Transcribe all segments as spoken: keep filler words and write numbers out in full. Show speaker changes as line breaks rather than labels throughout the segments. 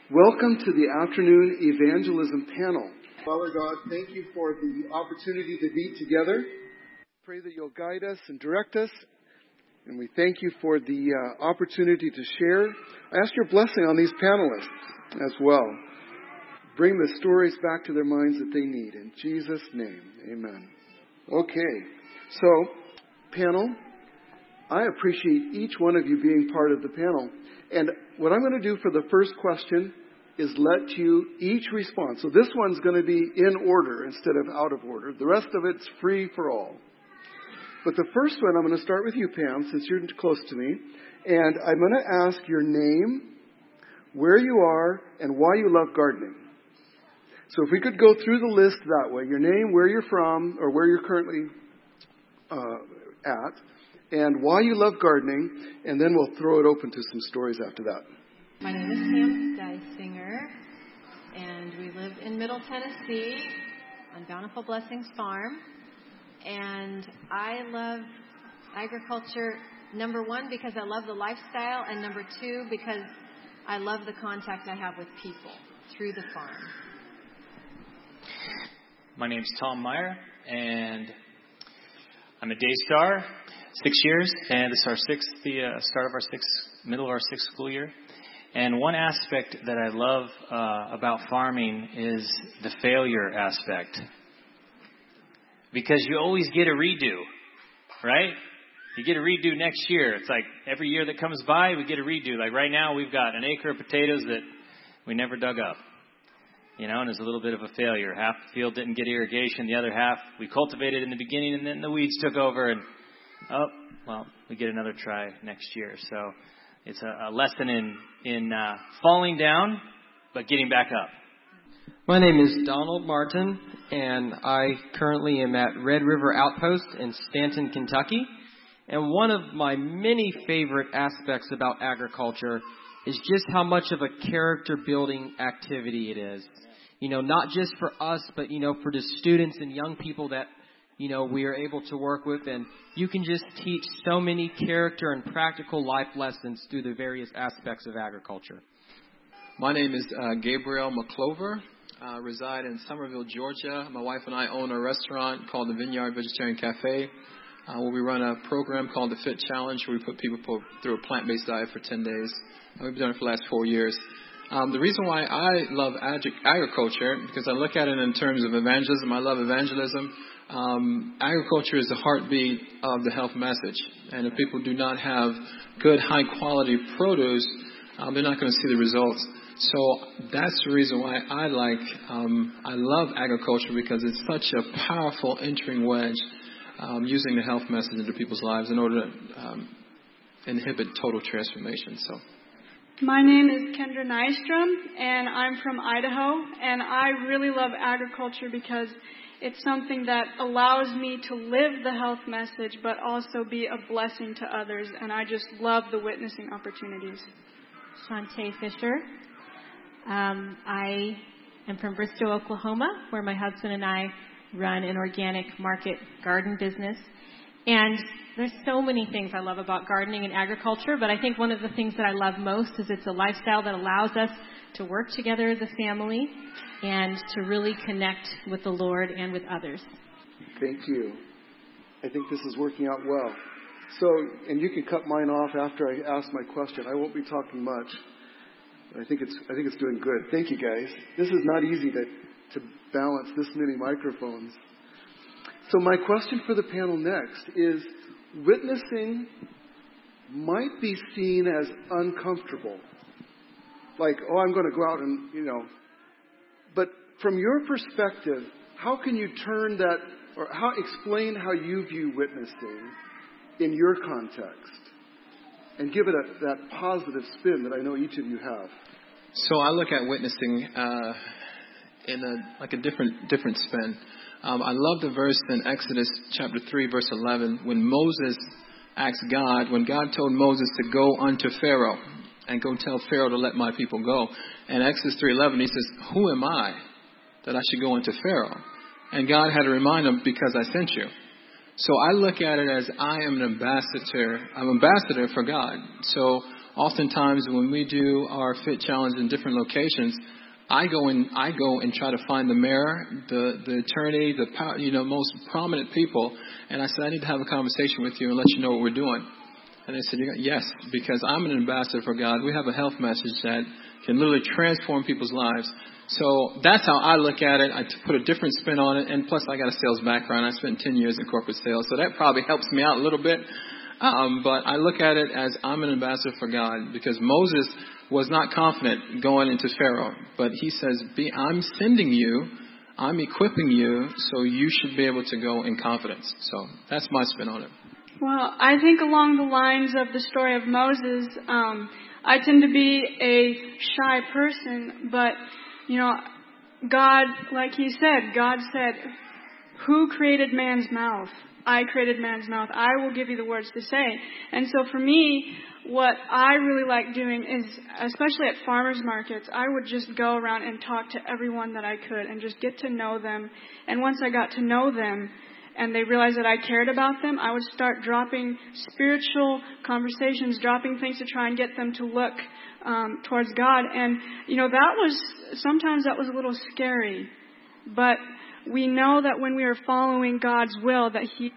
Welcome to the afternoon evangelism panel. Father God, thank you for the opportunity to be together. Pray that you'll guide us and direct us. And we thank you for the uh, opportunity to share. I ask your blessing on these panelists as well. Bring the stories back to their minds that they need. In Jesus' name, amen. Okay, so panel, I appreciate each one of you being part of the panel. And what I'm going to do for the first question is let you each respond. So this one's going to be in order instead of out of order. The rest of it's free for all. But the first one, I'm going to start with you, Pam, since you're close to me. And I'm going to ask your name, where you are, and why you love gardening. So if we could go through the list that way, your name, where you're from, or where you're currently uh, at, and why you love gardening, and then we'll throw it open to some stories after that.
My name is Pam Dysinger, and we live in Middle Tennessee on Bountiful Blessings Farm. And I love agriculture, number one, because I love the lifestyle, and number two, because I love the contact I have with people through the farm.
My name's Tom Meyer, and I'm a Day Star, six years, and this is our sixth, the uh, start of our sixth, middle of our sixth school year. And one aspect that I love uh, about farming is the failure aspect. Because you always get a redo, right? You get a redo next year. It's like every year that comes by, we get a redo. Like right now, we've got an acre of potatoes that we never dug up. You know, and it's a little bit of a failure. Half the field didn't get irrigation. The other half we cultivated in the beginning, and then the weeds took over. And, oh, well, we get another try next year. So it's a, a lesson in, in uh, falling down, but getting back up.
My name is Donald Martin, and I currently am at Red River Outpost in Stanton, Kentucky. And one of my many favorite aspects about agriculture is just how much of a character-building activity it is. You know, not just for us, but, you know, for the students and young people that, you know, we are able to work with. And you can just teach so many character and practical life lessons through the various aspects of agriculture.
My name is uh, Gabriel McClover. I uh, reside in Somerville, Georgia. My wife and I own a restaurant called the Vineyard Vegetarian Cafe, uh, where we run a program called the Fit Challenge, where we put people through a plant-based diet for ten days. And we've been doing it for the last four years. Um, the reason why I love ag- agriculture, because I look at it in terms of evangelism. I love evangelism. Um, agriculture is the heartbeat of the health message. And if people do not have good, high-quality produce, um, they're not going to see the results. So that's the reason why I like, um, I love agriculture, because it's such a powerful entering wedge, um, using the health message into people's lives in order to um, inhibit total transformation. So.
My name is Kendra Nystrom, and I'm from Idaho, and I really love agriculture because it's something that allows me to live the health message, but also be a blessing to others, and I just love the witnessing opportunities.
Shantae Fisher. Um, I am from Bristow, Oklahoma, where my husband and I run an organic market garden business. And there's so many things I love about gardening and agriculture, but I think one of the things that I love most is it's a lifestyle that allows us to work together as a family and to really connect with the Lord and with others.
Thank you. I think this is working out well. So, and you can cut mine off after I ask my question. I won't be talking much. I think it's I think it's doing good. Thank you, guys. This is not easy to, to balance this many microphones. So my question for the panel next is, witnessing might be seen as uncomfortable. Like, oh, I'm going to go out and, you know. But from your perspective, how can you turn that, or how explain how you view witnessing in your context? And give it a, that positive spin that I know each of you have.
So I look at witnessing uh, in a like a different different spin. Um, I love the verse in Exodus chapter three, verse eleven, when Moses asked God, when God told Moses to go unto Pharaoh and go tell Pharaoh to let my people go. And Exodus three eleven, he says, who am I that I should go unto Pharaoh? And God had to remind him, because I sent you. So I look at it as I am an ambassador. I'm an ambassador for God. So oftentimes when we do our Fit Challenge in different locations, I go and I go and try to find the mayor, the the attorney, the power, you know, most prominent people, and I said, I need to have a conversation with you and let you know what we're doing. And they said, yes, because I'm an ambassador for God. We have a health message that can literally transform people's lives. So that's how I look at it. I put a different spin on it, and plus I got a sales background. I spent ten years in corporate sales, so that probably helps me out a little bit. Um, but I look at it as I'm an ambassador for God, because Moses was not confident going into Pharaoh. But he says, "Be, I'm sending you, I'm equipping you, so you should be able to go in confidence." So that's my spin on it.
Well, I think along the lines of the story of Moses, um, I tend to be a shy person, but, you know, God, like he said, God said, "Who created man's mouth? I created man's mouth. I will give you the words to say." And so for me, what I really like doing is, especially at farmers markets, I would just go around and talk to everyone that I could and just get to know them. And once I got to know them and they realized that I cared about them, I would start dropping spiritual conversations, dropping things to try and get them to look um, towards God. And, you know, that was, sometimes that was a little scary. But we know that when we are following God's will, that He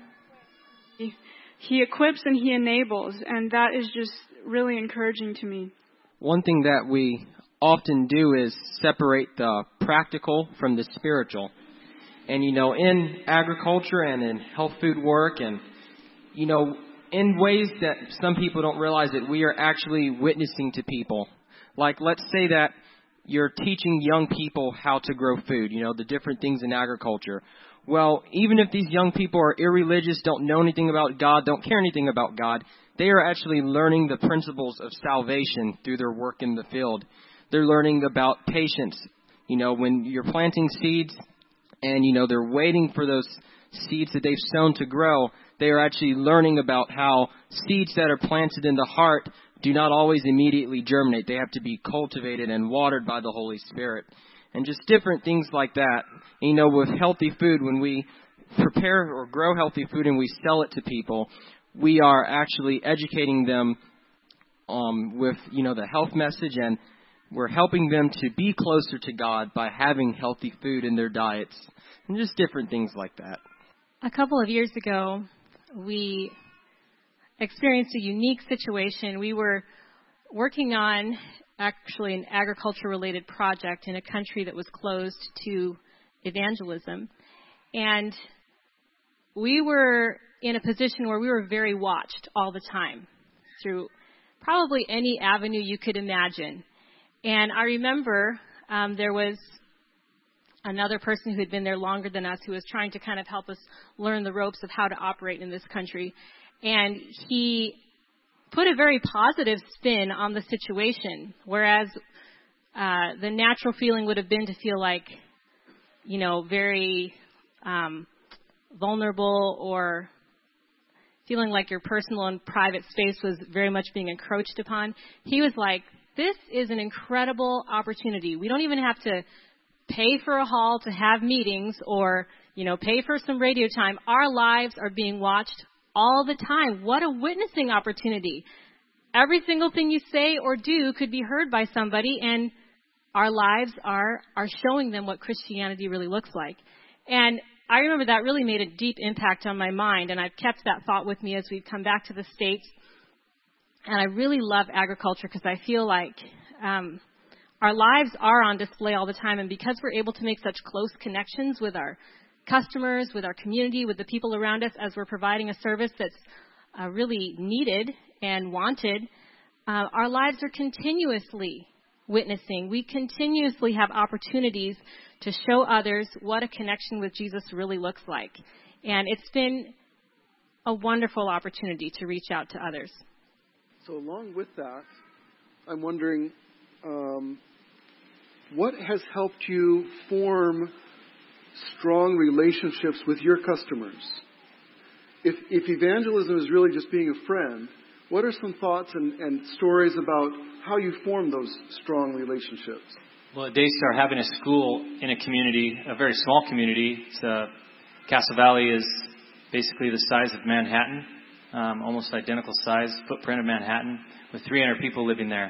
He equips and He enables, and that is just really encouraging to me.
One thing that we often do is separate the practical from the spiritual. And, you know, in agriculture and in health food work and, you know, in ways that some people don't realize that we are actually witnessing to people. Like, let's say that you're teaching young people how to grow food, you know, the different things in agriculture. Well, even if these young people are irreligious, don't know anything about God, don't care anything about God, they are actually learning the principles of salvation through their work in the field. They're learning about patience. You know, when you're planting seeds and, you know, they're waiting for those seeds that they've sown to grow, they are actually learning about how seeds that are planted in the heart do not always immediately germinate. They have to be cultivated and watered by the Holy Spirit. And just different things like that. And, you know, with healthy food, when we prepare or grow healthy food and we sell it to people, we are actually educating them um, with, you know, the health message, and we're helping them to be closer to God by having healthy food in their diets and just different things like that.
A couple of years ago, we experienced a unique situation. We were working on actually an agriculture-related project in a country that was closed to evangelism. And we were in a position where we were very watched all the time through probably any avenue you could imagine. And I remember um, there was another person who had been there longer than us who was trying to kind of help us learn the ropes of how to operate in this country. And he put a very positive spin on the situation, whereas uh, the natural feeling would have been to feel like, you know, very um, vulnerable or feeling like your personal and private space was very much being encroached upon. He was like, this is an incredible opportunity. We don't even have to pay for a hall to have meetings or, you know, pay for some radio time. Our lives are being watched all the time. What a witnessing opportunity. Every single thing you say or do could be heard by somebody, and our lives are, are showing them what Christianity really looks like. And I remember that really made a deep impact on my mind, and I've kept that thought with me as we've come back to the States. And I really love agriculture because I feel like um, our lives are on display all the time, and because we're able to make such close connections with our customers, with our community, with the people around us as we're providing a service that's uh, really needed and wanted, uh, our lives are continuously witnessing. We continuously have opportunities to show others what a connection with Jesus really looks like. And it's been a wonderful opportunity to reach out to others.
So along with that, I'm wondering, um, what has helped you form strong relationships with your customers? If, if evangelism is really just being a friend, what are some thoughts and, and stories about how you form those strong relationships?
Well, at Daystar, having a school in a community, a very small community, it's, uh, Castle Valley is basically the size of Manhattan, um, almost identical size, footprint of Manhattan, with three hundred people living there.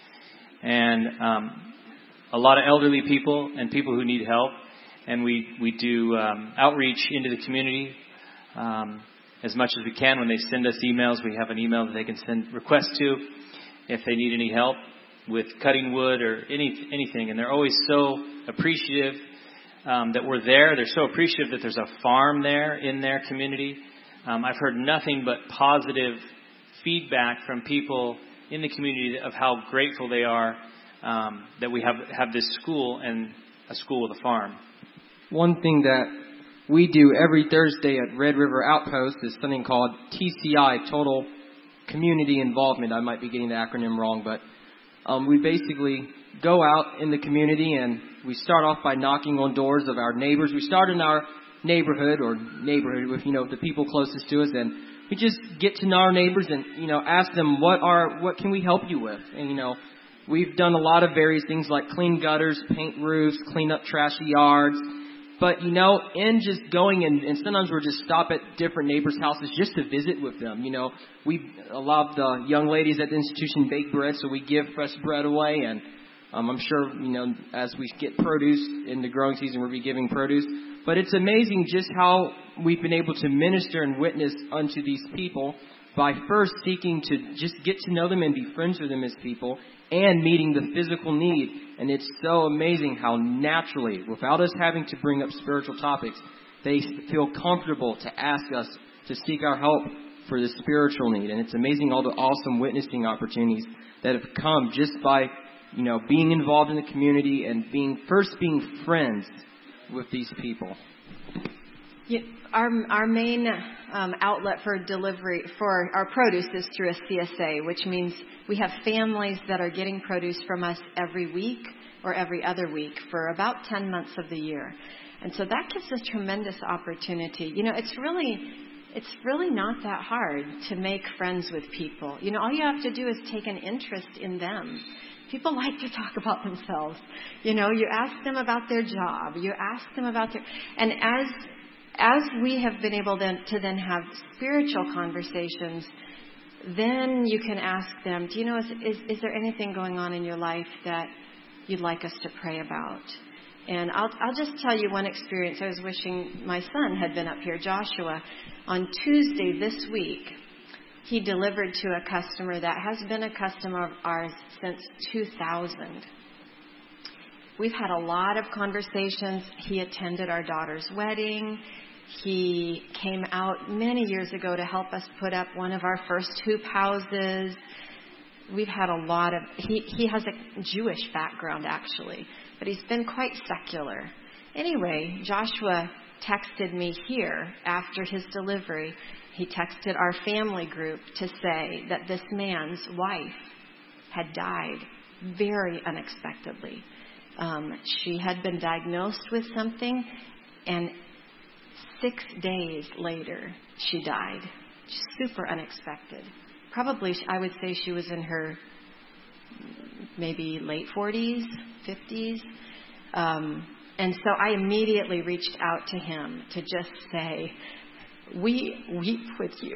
And um, a lot of elderly people and people who need help. And we, we do um, outreach into the community um, as much as we can. When they send us emails, we have an email that they can send requests to if they need any help with cutting wood or any anything. And they're always so appreciative um, that we're there. They're so appreciative that there's a farm there in their community. Um, I've heard nothing but positive feedback from people in the community of how grateful they are um, that we have, have this school and a school with a farm.
One thing that we do every Thursday at Red River Outpost is something called T C I, Total Community Involvement. I might be getting the acronym wrong, but um, we basically go out in the community and we start off by knocking on doors of our neighbors. We start in our neighborhood or neighborhood with, you know, the people closest to us, and we just get to know our neighbors and, you know, ask them what are, what can we help you with? And, you know, we've done a lot of various things like clean gutters, paint roofs, clean up trashy yards. But, you know, in just going and, and sometimes we'll just stop at different neighbors' houses just to visit with them. You know, we, a lot of the young ladies at the institution bake bread, so we give fresh bread away. And um, I'm sure, you know, as we get produce in the growing season, we'll be giving produce. But it's amazing just how we've been able to minister and witness unto these people by first seeking to just get to know them and be friends with them as people and meeting the physical need. And it's so amazing how naturally, without us having to bring up spiritual topics, they feel comfortable to ask us to seek our help for the spiritual need. And it's amazing all the awesome witnessing opportunities that have come just by, you know, being involved in the community and being first being friends with these people.
Yeah, our our main um, outlet for delivery for our produce is through a C S A, which means we have families that are getting produce from us every week or every other week for about ten months of the year. And so that gives us tremendous opportunity. You know, it's really it's really not that hard to make friends with people. You know, all you have to do is take an interest in them. People like to talk about themselves. You know, you ask them about their job. You ask them about their... And as as we have been able then to then have spiritual conversations, then you can ask them, do you know, is, is, is there anything going on in your life that you'd like us to pray about? And I'll, I'll just tell you one experience. I was wishing my son had been up here, Joshua. On Tuesday this week, he delivered to a customer that has been a customer of ours since two thousand. We've had a lot of conversations. He attended our daughter's wedding. He came out many years ago to help us put up one of our first hoop houses. We've had a lot of... He, he has a Jewish background, actually, but he's been quite secular. Anyway, Joshua texted me here after his delivery. He texted our family group to say that this man's wife had died very unexpectedly. Um, she had been diagnosed with something, and six days later, she died. Super unexpected. Probably, I would say she was in her maybe late forties, fifties. Um, and so I immediately reached out to him to just say, we weep with you.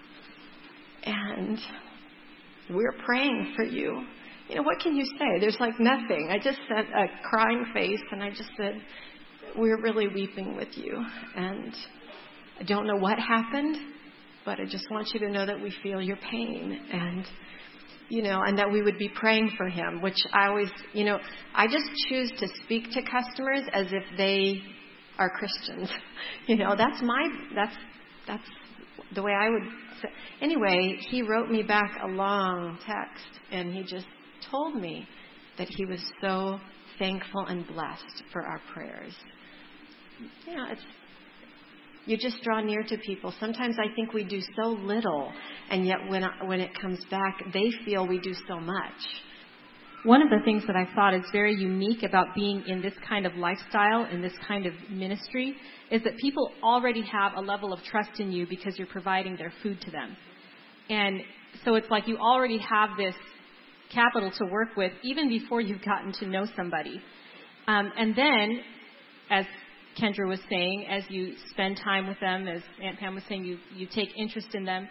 And we're praying for you. You know, what can you say? There's like nothing. I just sent a crying face and I just said, we're really weeping with you. And I don't know what happened, but I just want you to know that we feel your pain. And, you know, and that we would be praying for him, which I always, you know, I just choose to speak to customers as if they are Christians. You know, that's my, that's, that's the way I would say. Anyway, he wrote me back a long text and he just told me that he was so thankful and blessed for our prayers. You know, it's, you just draw near to people. Sometimes I think we do so little, and yet when when it comes back, they feel we do so much.
One of the things that I thought is very unique about being in this kind of lifestyle, in this kind of ministry, is that people already have a level of trust in you because you're providing their food to them. And so it's like you already have this capital to work with even before you've gotten to know somebody. Um, and then, as Kendra was saying, as you spend time with them, as Aunt Pam was saying, you, you take interest in them,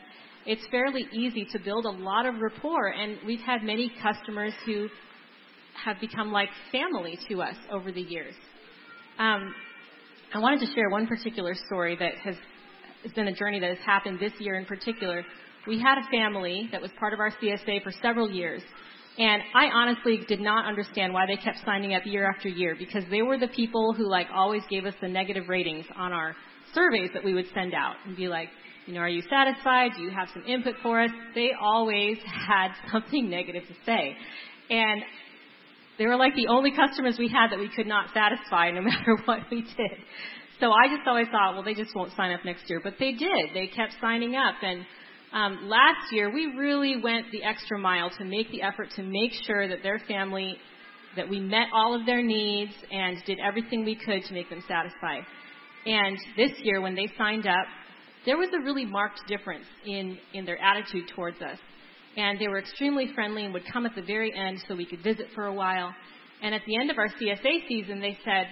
it's fairly easy to build a lot of rapport. And we've had many customers who have become like family to us over the years. Um, I wanted to share one particular story that has, has been a journey that has happened this year in particular. We had a family that was part of our C S A for several years. And I honestly did not understand why they kept signing up year after year, because they were the people who like always gave us the negative ratings on our surveys that we would send out and be like, you know, are you satisfied? Do you have some input for us? They always had something negative to say. And they were like the only customers we had that we could not satisfy no matter what we did. So I just always thought, well, they just won't sign up next year. But they did. They kept signing up. And um, last year, we really went the extra mile to make the effort to make sure that their family, that we met all of their needs and did everything we could to make them satisfied. And this year, when they signed up, there was a really marked difference in, in their attitude towards us. And they were extremely friendly and would come at the very end so we could visit for a while. And at the end of our C S A season, they said,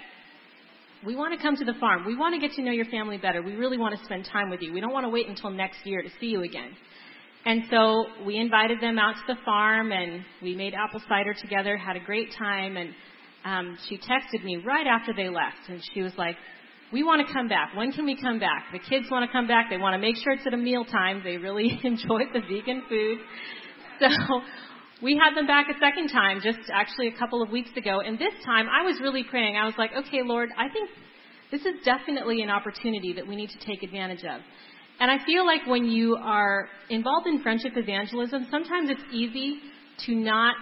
we want to come to the farm. We want to get to know your family better. We really want to spend time with you. We don't want to wait until next year to see you again. And so we invited them out to the farm, and we made apple cider together, had a great time. And um, she texted me right after they left, and she was like, we want to come back. When can we come back? The kids want to come back. They want to make sure it's at a meal time. They really enjoyed the vegan food. So we had them back a second time, just actually a couple of weeks ago. And this time I was really praying. I was like, okay, Lord, I think this is definitely an opportunity that we need to take advantage of. And I feel like when you are involved in friendship evangelism, sometimes it's easy to not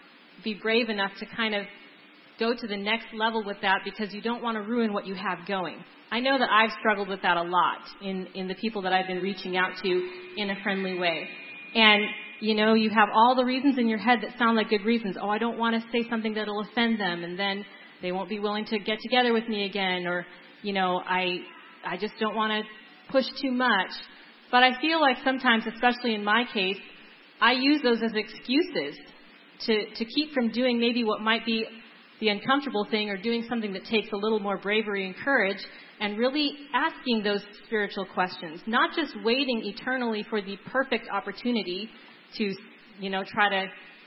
be brave enough to kind of go to the next level with that because you don't want to ruin what you have going. I know that I've struggled with that a lot in, in the people that I've been reaching out to in a friendly way. And, you know, you have all the reasons in your head that sound like good reasons. Oh, I don't want to say something that will offend them, and then they won't be willing to get together with me again. Or, you know, I I just don't want to push too much. But I feel like sometimes, especially in my case, I use those as excuses to, to keep from doing maybe what might be the uncomfortable thing, or doing something that takes a little more bravery and courage, and really asking those spiritual questions, not just waiting eternally for the perfect opportunity to, you know, try to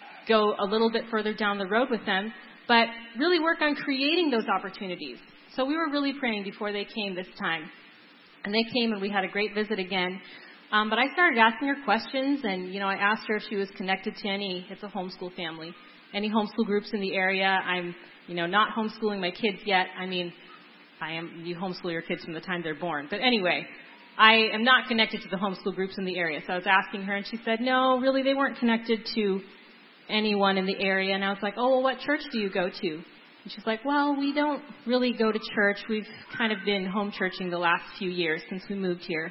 go a little bit further down the road with them, but really work on creating those opportunities. So we were really praying before they came this time. And they came and we had a great visit again. Um, but I started asking her questions, and, you know, I asked her if she was connected to any, it's a homeschool family, any homeschool groups in the area. I'm, you know, not homeschooling my kids yet. I mean, I am, you homeschool your kids from the time they're born. But anyway, I am not connected to the homeschool groups in the area. So I was asking her, and she said, no, really, they weren't connected to anyone in the area. And I was like, oh, well, what church do you go to? And she's like, well, we don't really go to church. We've kind of been home churching the last few years since we moved here.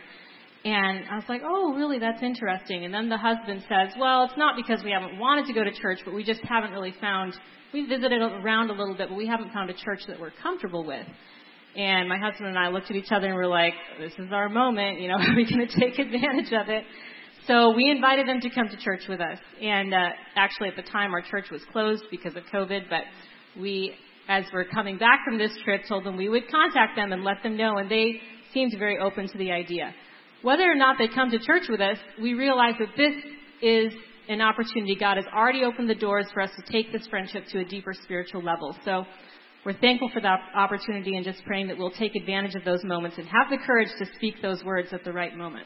And I was like, oh, really, that's interesting. And then the husband says, well, it's not because we haven't wanted to go to church, but we just haven't really found, we visited around a little bit, but we haven't found a church that we're comfortable with. And my husband and I looked at each other and were like, this is our moment, you know, are we going to take advantage of it? So we invited them to come to church with us. And uh, actually at the time our church was closed because of COVID, but we, as we're coming back from this trip, told them we would contact them and let them know, and they seemed very open to the idea. Whether or not they come to church with us, we realize that this is an opportunity. God has already opened the doors for us to take this friendship to a deeper spiritual level. So we're thankful for that opportunity, and just praying that we'll take advantage of those moments and have the courage to speak those words at the right moment.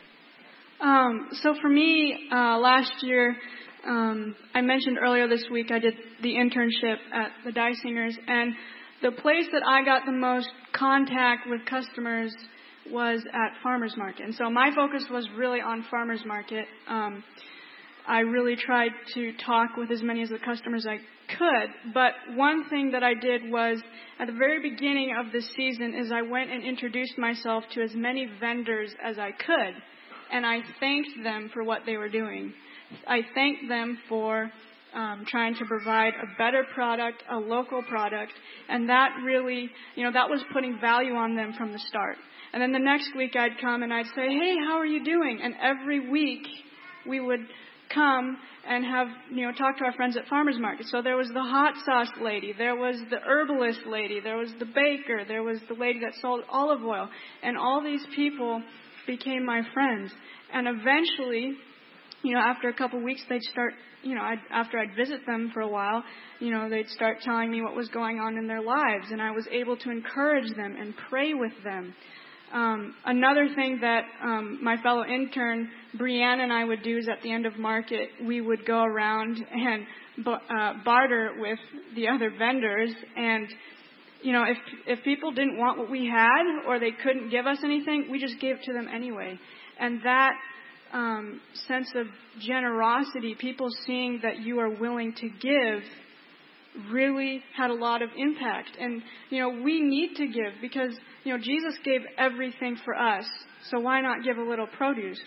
Um, so for me, uh, last year, um, I mentioned earlier this week, I did the internship at the Dysingers, and the place that I got the most contact with customers was at Farmers Market. And so my focus was really on Farmers Market. Um, I really tried to talk with as many of the customers I could. But one thing that I did was, at the very beginning of this season, is I went and introduced myself to as many vendors as I could. And I thanked them for what they were doing. I thanked them for um, trying to provide a better product, a local product. And that really, you know, that was putting value on them from the start. And then the next week I'd come and I'd say, hey, how are you doing? And every week we would come and have, you know, talk to our friends at Farmers Market. So there was the hot sauce lady, there was the herbalist lady, there was the baker, there was the lady that sold olive oil. And all these people became my friends. And eventually you know, after a couple of weeks, they'd start, you know, I'd, after I'd visit them for a while, you know, they'd start telling me what was going on in their lives, and I was able to encourage them and pray with them. Um, another thing that um, my fellow intern, Brianne, and I would do is at the end of market, we would go around and uh, barter with the other vendors. And, you know, if if people didn't want what we had or they couldn't give us anything, we just gave it to them anyway. And that um, sense of generosity, people seeing that you are willing to give, really had a lot of impact. And, you know, we need to give because, you know, Jesus gave everything for us. So why not give a little produce?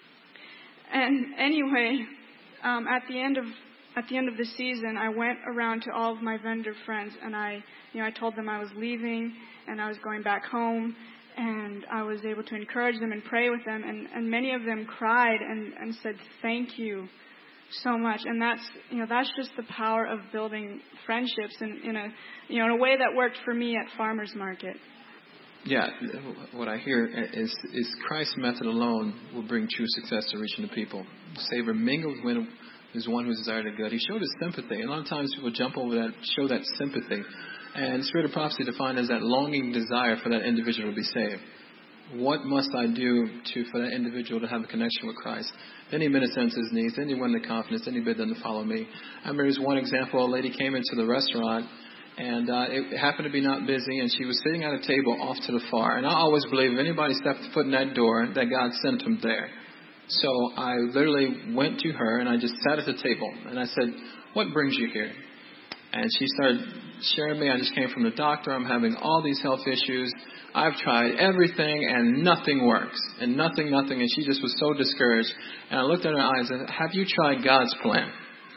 And anyway, um, at the end of at the end of the season, I went around to all of my vendor friends, and I, you know, I told them I was leaving and I was going back home, and I was able to encourage them and pray with them, and, and many of them cried and, and said, "Thank you so much." And that's, you know, that's just the power of building friendships in, in a, you know, in a way that worked for me at Farmers Market.
Yeah, what I hear is is Christ's method alone will bring true success to reaching the people. Savor mingled with is one who desired the good. He showed his sympathy. And a lot of times people jump over that, show that sympathy. And the spirit of prophecy defined as that longing desire for that individual to be saved. What must I do to for that individual to have a connection with Christ? Then he ministers his needs. Then he won the confidence. Then he bid them to follow me. I remember there was one example. A lady came into the restaurant, and uh, it happened to be not busy, and she was sitting at a table off to the far. And I always believe if anybody stepped foot in that door, that God sent them there. So I literally went to her, and I just sat at the table. And I said, "What brings you here?" And she started sharing me. I just came from the doctor. I'm having all these health issues. I've tried everything, and nothing works. And nothing, nothing. And she just was so discouraged. And I looked at her eyes and said, "Have you tried God's plan?"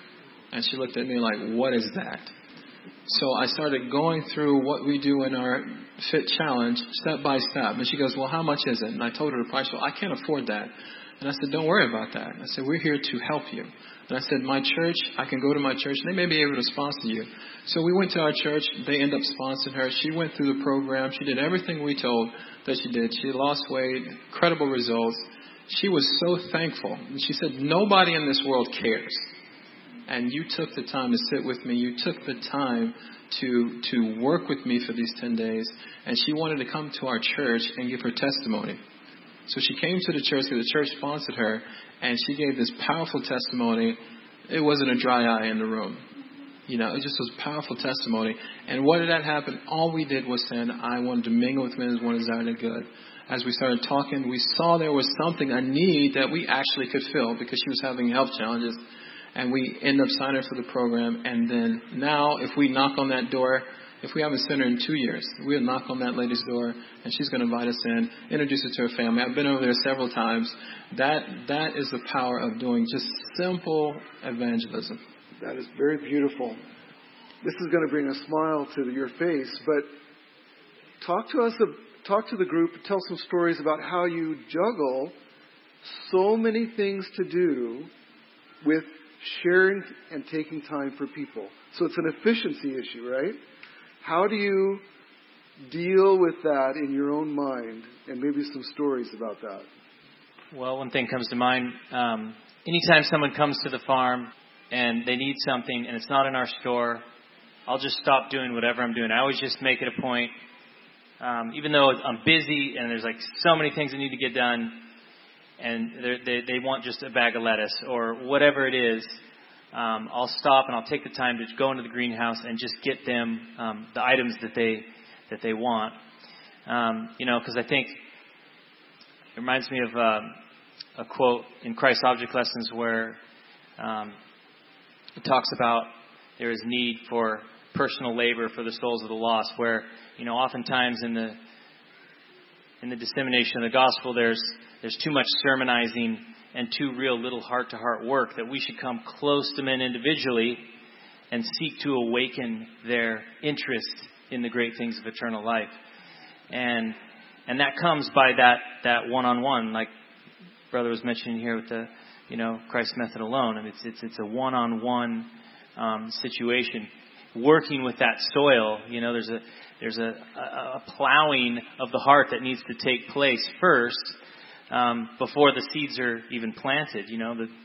And she looked at me like, "What is that?" So I started going through what we do in our Fit Challenge step by step. And she goes, "Well, how much is it?" And I told her the price. Well, I can't afford that. And I said, "Don't worry about that." I said, "We're here to help you." And I said, "My church, I can go to my church, and they may be able to sponsor you." So we went to our church. They ended up sponsoring her. She went through the program. She did everything we told that she did. She lost weight, incredible results. She was so thankful. And she said, "Nobody in this world cares. And you took the time to sit with me. You took the time to to work with me for these ten days. And she wanted to come to our church and give her testimony. So she came to the church because the church sponsored her, and she gave this powerful testimony. It wasn't a dry eye in the room. You know, it just was powerful testimony. And what did that happen? All we did was say, I wanted to mingle with men as one desired the good. As we started talking, we saw there was something, a need that we actually could fill because she was having health challenges. And we ended up signing her for the program. And then now, if we knock on that door, if we haven't seen her in two years, we'll knock on that lady's door, and she's going to invite us in, introduce her to her family. I've been over there several times. That That is the power of doing just simple evangelism.
That is very beautiful. This is going to bring a smile to your face, but talk to us, talk to the group, tell some stories about how you juggle so many things to do with sharing and taking time for people. So it's an efficiency issue, right? How do you deal with that in your own mind, and maybe some stories about that?
Well, one thing comes to mind. Um, anytime someone comes to the farm and they need something and it's not in our store, I'll just stop doing whatever I'm doing. I always just make it a point, um, even though I'm busy and there's like so many things that need to get done, and they they want just a bag of lettuce or whatever it is. Um, I'll stop and I'll take the time to go into the greenhouse and just get them um, the items that they that they want. Um, you know, because I think it reminds me of uh, a quote in Christ Object Lessons where um, it talks about there is need for personal labor for the souls of the lost. Where, you know, oftentimes in the in the dissemination of the gospel, there's there's too much sermonizing and too real little heart-to-heart work, that we should come close to men individually and seek to awaken their interest in the great things of eternal life. And and that comes by that, that one-on-one, like Brother was mentioning here with the, you know, Christ's method alone. I mean, it's it's, it's a one-on-one um, situation. Working with that soil, you know, there's a there's a, a, a plowing of the heart that needs to take place first. Um, before the seeds are even planted. You know, the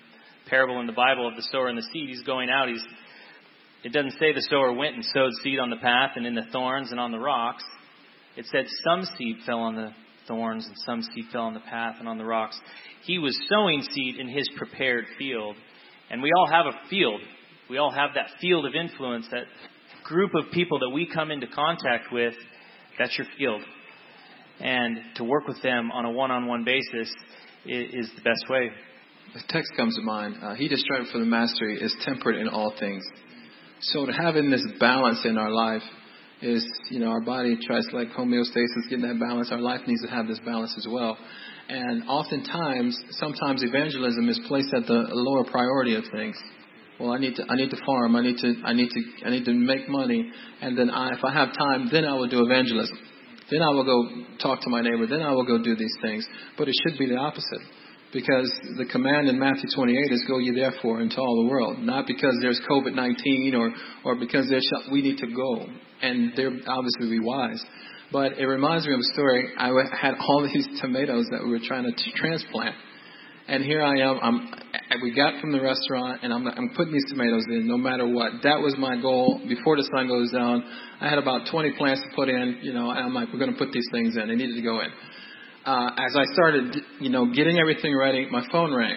parable in the Bible of the sower and the seed. He's going out. He's. It doesn't say the sower went and sowed seed on the path and in the thorns and on the rocks. It said some seed fell on the thorns and some seed fell on the path and on the rocks. He was sowing seed in his prepared field. And we all have a field. We all have that field of influence, that group of people that we come into contact with. That's your field. And to work with them on a one-on-one basis is the best way.
The text comes to mind. Uh, he that striveth for the mastery is temperate in all things. So to having this balance in our life is, you know, our body tries to like homeostasis, getting that balance. Our life needs to have this balance as well. And oftentimes, sometimes evangelism is placed at the lower priority of things. Well, I need to, I need to farm. I need to, I need to, I need to make money. And then I, if I have time, then I will do evangelism. Then I will go talk to my neighbor. Then I will go do these things. But it should be the opposite. Because the command in Matthew twenty-eight is go ye therefore into all the world. Not because there's covid nineteen or, or because there's, we need to go. And they're obviously be wise. But it reminds me of a story. I had all these tomatoes that we were trying to transplant. And here I am. I'm, we got from the restaurant, and I'm, I'm putting these tomatoes in no matter what. That was my goal. Before the sun goes down, I had about twenty plants to put in, you know, and I'm like, we're going to put these things in. They needed to go in. Uh, as I started, you know, getting everything ready, my phone rang.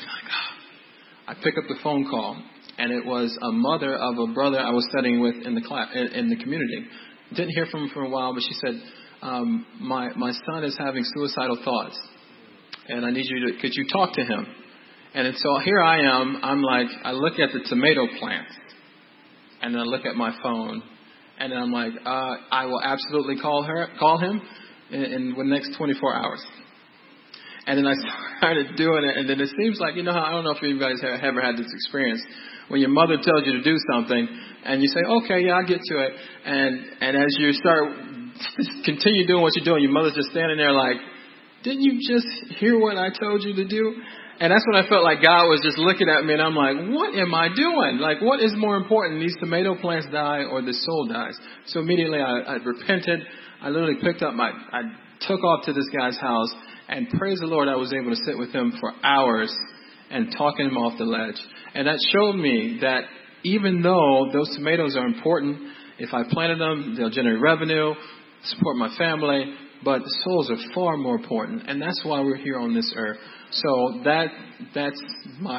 I pick up the phone call, and it was a mother of a brother I was studying with in the class, in, in the community. Didn't hear from her for a while, but she said, um, my my son is having suicidal thoughts, and I need you to, could you talk to him? And so here I am. I'm like, I look at the tomato plant, and then I look at my phone, and then I'm like, uh, I will absolutely call her, call him. In, in the next twenty-four hours. And then I started doing it, and then it seems like, you know how, I don't know if you guys have ever had this experience, when your mother tells you to do something, and you say, okay, yeah, I'll get to it, and and as you start, continue doing what you're doing, your mother's just standing there like, didn't you just hear what I told you to do? And that's when I felt like God was just looking at me, and I'm like, what am I doing? Like, what is more important, these tomato plants die or the soul dies? So immediately I, I repented. I literally picked up my, I took off to this guy's house, and praise the Lord, I was able to sit with him for hours and talking him off the ledge. And that showed me that even though those tomatoes are important, if I planted them, they'll generate revenue, support my family, but the souls are far more important. And that's why we're here on this earth. So that, that's my...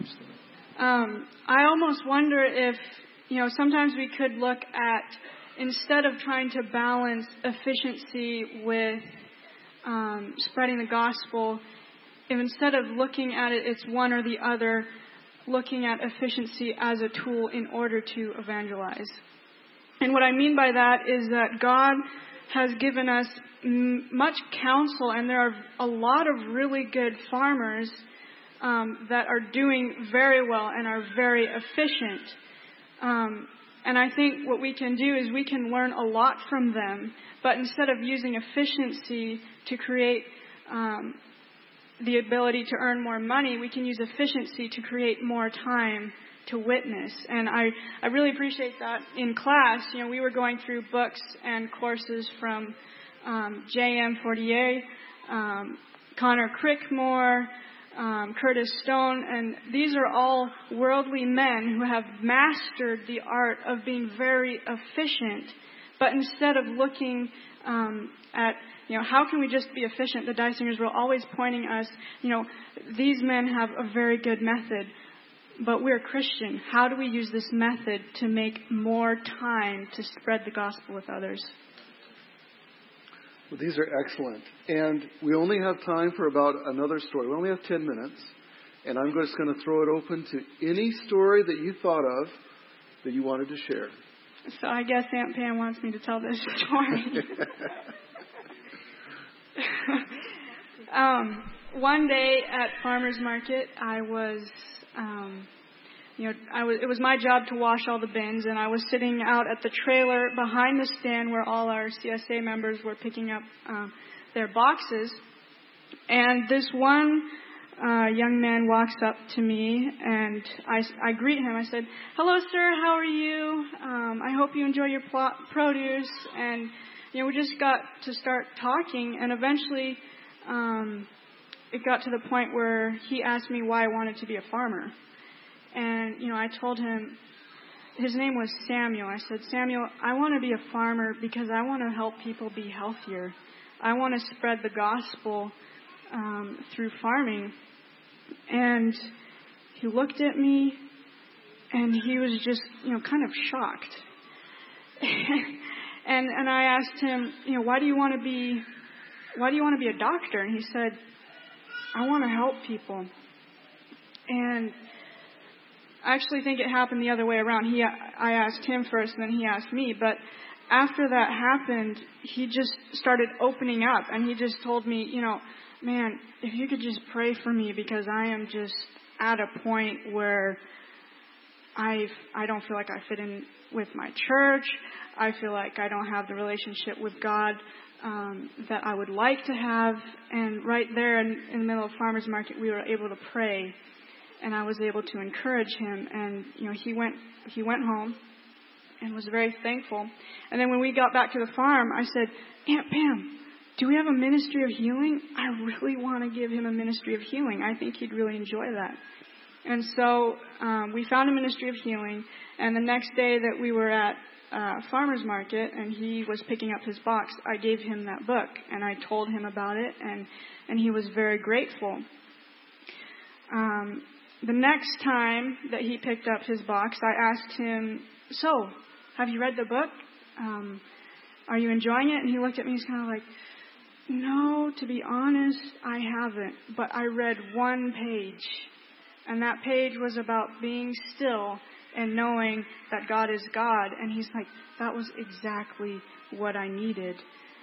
Um, I almost wonder if, you know, sometimes we could look at, instead of trying to balance efficiency with um, spreading the gospel, if instead of looking at it, it's one or the other, looking at efficiency as a tool in order to evangelize. And what I mean by that is that God has given us m- much counsel, and there are a lot of really good farmers um, that are doing very well and are very efficient. Um, And I think what we can do is we can learn a lot from them, but instead of using efficiency to create um, the ability to earn more money, we can use efficiency to create more time to witness. And I, I really appreciate that in class. You know, we were going through books and courses from um, J M Fortier, um, Connor Crickmore, Um, Curtis Stone, and these are all worldly men who have mastered the art of being very efficient. But instead of looking um, at, you know, how can we just be efficient, the Dysingers were always pointing us, you know, these men have a very good method, but we're Christian. How do we use this method to make more time to spread the gospel with others?
Well, these are excellent. And we only have time for about another story. We only have ten minutes. And I'm just going to throw it open to any story that you thought of that you wanted to share.
So I guess Aunt Pam wants me to tell this story. um, one day at farmer's market, I was... Um, You know, I was, it was my job to wash all the bins, and I was sitting out at the trailer behind the stand where all our C S A members were picking up uh, their boxes. And this one uh, young man walks up to me, and I, I greet him. I said, "Hello, sir. How are you? Um, I hope you enjoy your pl- produce." And you know, we just got to start talking, and eventually, um, it got to the point where he asked me why I wanted to be a farmer. And, you know, I told him, his name was Samuel. I said, Samuel, I want to be a farmer because I want to help people be healthier. I want to spread the gospel um, through farming. And he looked at me, and he was just, you know, kind of shocked. and and I asked him, you know, why do you want to be, why do you want to be a doctor? And he said, I want to help people. And I actually think it happened the other way around. He, I asked him first, and then he asked me. But after that happened, he just started opening up, and he just told me, you know, man, if you could just pray for me, because I am just at a point where I I don't feel like I fit in with my church. I feel like I don't have the relationship with God um, that I would like to have. And right there in, in the middle of farmers market, we were able to pray. And I was able to encourage him, and you know he went he went home and was very thankful. And then when we got back to the farm, I said, Aunt Pam, do we have a ministry of healing? I really want to give him a ministry of healing. I think he'd really enjoy that. And so um, we found a ministry of healing. And the next day that we were at uh, farmers market, and he was picking up his box, I gave him that book, and I told him about it, and and he was very grateful. Um, The next time that he picked up his box, I asked him, so, have you read the book? Um, are you enjoying it? And he looked at me and he's kind of like, no, to be honest, I haven't. But I read one page. And that page was about being still and knowing that God is God. And he's like, that was exactly what I needed.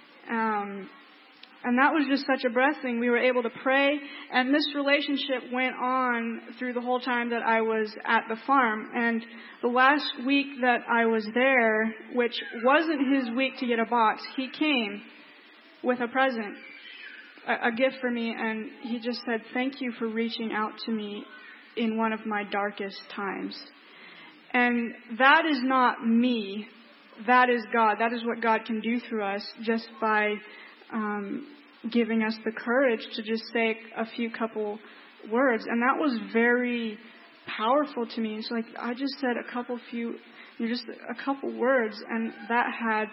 Um And that was just such a blessing. We were able to pray, and this relationship went on through the whole time that I was at the farm. And the last week that I was there, which wasn't his week to get a box, he came with a present, a, a gift for me, and he just said, thank you for reaching out to me in one of my darkest times. And that is not me. That is God. That is what God can do through us just by Um, giving us the courage to just say a few couple words. And that was very powerful to me. It's like I just said a couple few, you know, just a couple words, and that had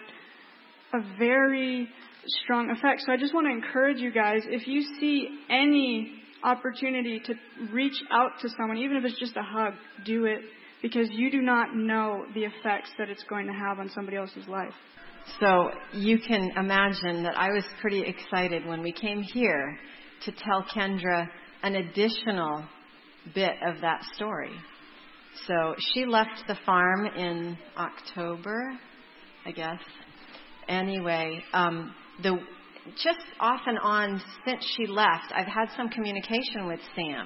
a very strong effect. So I just want to encourage you guys, if you see any opportunity to reach out to someone, even if it's just a hug, do it, because you do not know the effects that it's going to have on somebody else's life.
So you can imagine that I was pretty excited when we came here to tell Kendra an additional bit of that story. So she left the farm in October, I guess. Anyway, um, the just off and on since she left, I've had some communication with Sam.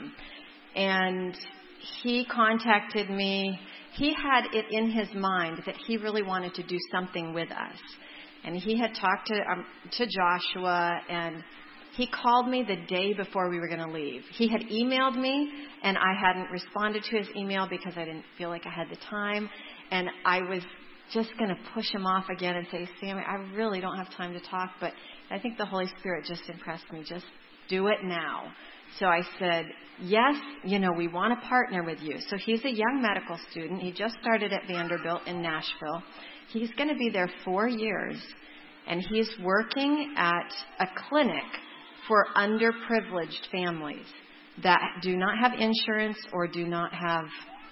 And he contacted me. He had it in his mind that he really wanted to do something with us. And he had talked to um, to Joshua, and he called me the day before we were going to leave. He had emailed me, and I hadn't responded to his email because I didn't feel like I had the time. And I was just going to push him off again and say, Sam, I really don't have time to talk, but I think the Holy Spirit just impressed me. Just do it now. So I said, yes, you know, we want to partner with you. So he's a young medical student. He just started at Vanderbilt in Nashville. He's going to be there four years, and he's working at a clinic for underprivileged families that do not have insurance or do not have,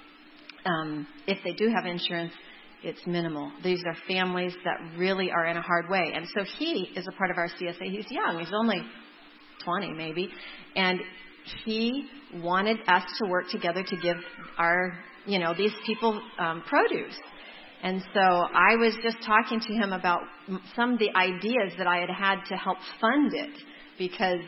um, if they do have insurance, it's minimal. These are families that really are in a hard way. And so he is a part of our C S A. He's young. He's only twenty maybe. And he wanted us to work together to give our, you know, these people um, produce. And so I was just talking to him about some of the ideas that I had had to help fund it, because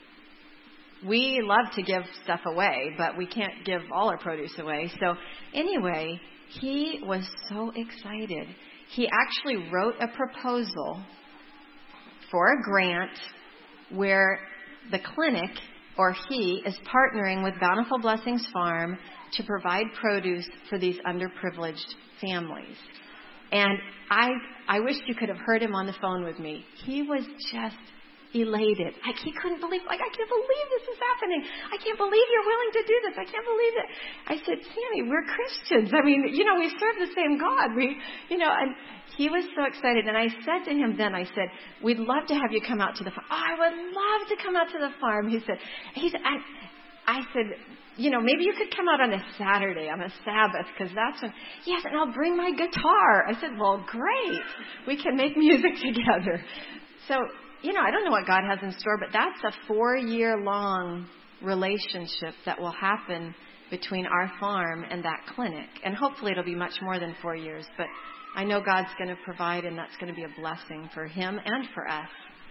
we love to give stuff away, but we can't give all our produce away. So anyway, he was so excited. He actually wrote a proposal for a grant where the clinic, or he, is partnering with Bountiful Blessings Farm to provide produce for these underprivileged families. And I I wish you could have heard him on the phone with me. He was just elated. Like he couldn't believe, like, I can't believe this is happening. I can't believe you're willing to do this. I can't believe it. I said, Sammy, we're Christians. I mean, you know, we serve the same God. We, you know, and he was so excited. And I said to him then, I said, we'd love to have you come out to the farm. Oh, I would love to come out to the farm. He said, he said, I, I said, you know, maybe you could come out on a Saturday, on a Sabbath, because that's when, yes, and I'll bring my guitar. I said, well, great. We can make music together. So, you know, I don't know what God has in store, but that's a four-year-long relationship that will happen between our farm and that clinic. And hopefully it'll be much more than four years, but I know God's going to provide, and that's going to be a blessing for him and for us.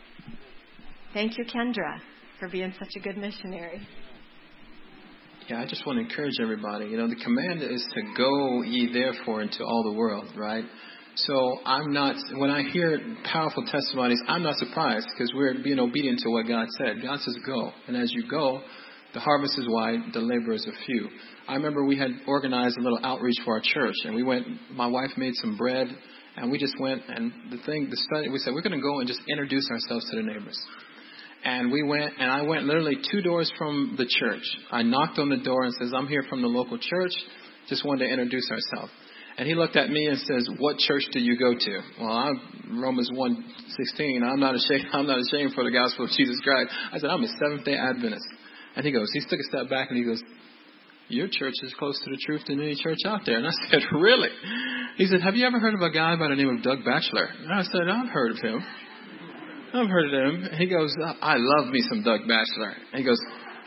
Thank you, Kendra, for being such a good missionary.
Yeah, I just want to encourage everybody. You know, the command is to go ye therefore into all the world, right? So I'm not, when I hear powerful testimonies, I'm not surprised because we're being obedient to what God said. God says go. And as you go, the harvest is wide, the laborers are few. I remember we had organized a little outreach for our church, and we went, my wife made some bread, and we just went, and the thing, the study, we said, we're going to go and just introduce ourselves to the neighbors. And we went, and I went literally two doors from the church. I knocked on the door and says, I'm here from the local church. Just wanted to introduce ourselves. And he looked at me and says, what church do you go to? Well, I'm Romans one sixteen. I'm not ashamed. I'm not ashamed for the gospel of Jesus Christ. I said, I'm a Seventh-day Adventist. And he goes, he took a step back and he goes, your church is close to the truth than any church out there. And I said, really? He said, have you ever heard of a guy by the name of Doug Batchelor? And I said, I've heard of him. I've heard of him. And he goes, I love me some Doug Batchelor. And he goes,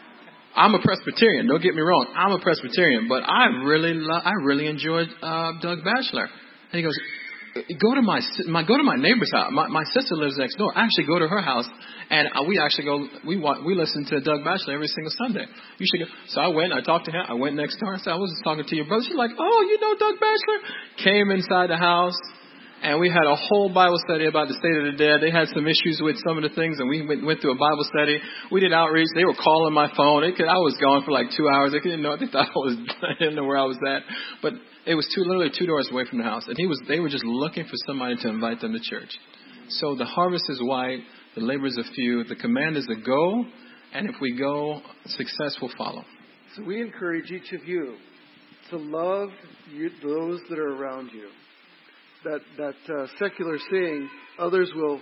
I'm a Presbyterian. Don't get me wrong. I'm a Presbyterian, but I really love, I really enjoyed uh, Doug Batchelor. And he goes, go to my, my go to my neighbor's house. My, my sister lives next door. I actually go to her house, and uh, we actually go. We want, we listen to Doug Batchelor every single Sunday. You should go. So I went. I talked to him. I went next door and said, I was talking to your brother. She's like, oh, you know Doug Batchelor? Came inside the house. And we had a whole Bible study about the state of the dead. They had some issues with some of the things, and we went, went through a Bible study. We did outreach. They were calling my phone. They could, I was gone for like two hours. They didn't know. They thought I was. I didn't know where I was at. But it was two, literally two doors away from the house, and he was. They were just looking for somebody to invite them to church. So the harvest is wide. The laborers are few. The command is to go, and if we go, success will follow.
So we encourage each of you to love you, those that are around you. That that uh, secular saying, others will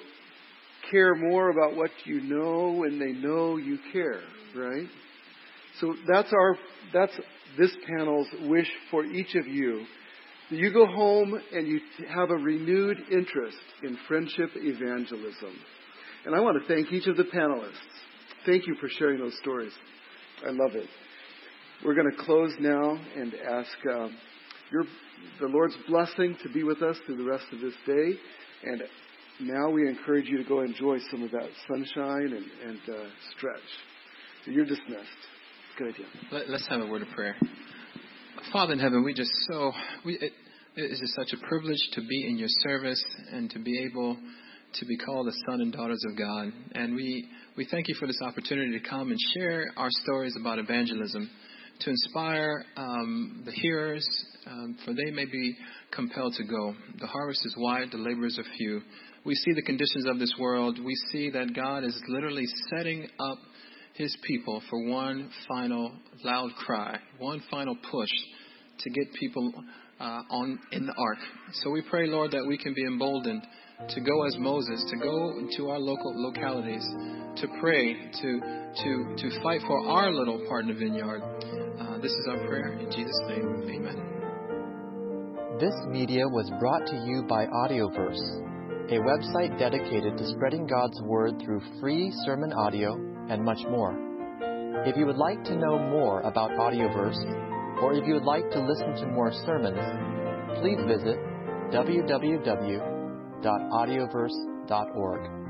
care more about what you know when they know you care, right? So that's our that's this panel's wish for each of you. That you go home and you have a renewed interest in friendship evangelism. And I want to thank each of the panelists. Thank you for sharing those stories. I love it. We're going to close now and ask uh, your the Lord's blessing to be with us through the rest of this day. And now we encourage you to go enjoy some of that sunshine and, and uh, stretch. So you're dismissed. Good idea.
Let, let's have a word of prayer. Father in heaven, we just so, we, it, it is just such a privilege to be in your service and to be able to be called the son and daughters of God. And we, we thank you for this opportunity to come and share our stories about evangelism, to inspire um, the hearers, um, for they may be compelled to go. The harvest is wide, the laborers are few. We see the conditions of this world. We see that God is literally setting up his people for one final loud cry, one final push to get people uh, on in the ark. So we pray, Lord, that we can be emboldened to go as Moses, to go into our local localities, to pray, to to to fight for our little part in the vineyard. Uh, this is our prayer in Jesus' name. Amen.
This media was brought to you by Audioverse, a website dedicated to spreading God's Word through free sermon audio and much more. If you would like to know more about Audioverse, or if you would like to listen to more sermons, please visit w w w dot audioverse dot org.